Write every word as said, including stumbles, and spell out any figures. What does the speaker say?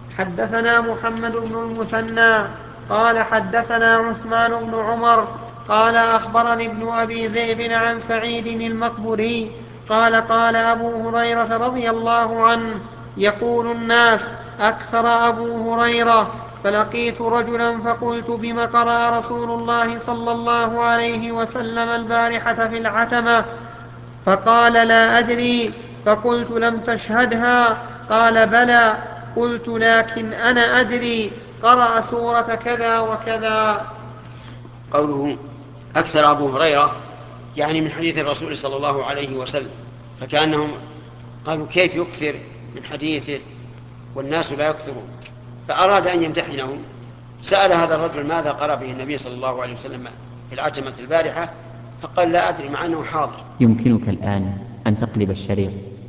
حدثنا محمد بن المثنى قال حدثنا عثمان بن عمر قال أخبرني ابن أبي ذئب عن سعيد المقبري قال قال أبو هريرة رضي الله عنه يقول الناس أكثر أبو هريرة فلقيت رجلا فقلت بم قرأ رسول الله صلى الله عليه وسلم البارحة في العتمة فقال لا أدري فقلت لم تشهدها قال بلى قلت لكن أنا أدري قرأ سورة كذا وكذا. قوله أكثر أبو هريرة يعني من حديث الرسول صلى الله عليه وسلم، فكأنهم قالوا كيف يكثر من حديثه والناس لا يكثرون، فأراد أن يمتحنهم. سأل هذا الرجل ماذا قرأ به النبي صلى الله عليه وسلم في العتمة البارحة، فقال لا أدري مع أنه حاضر. يمكنك الآن أن تقلب الشريط.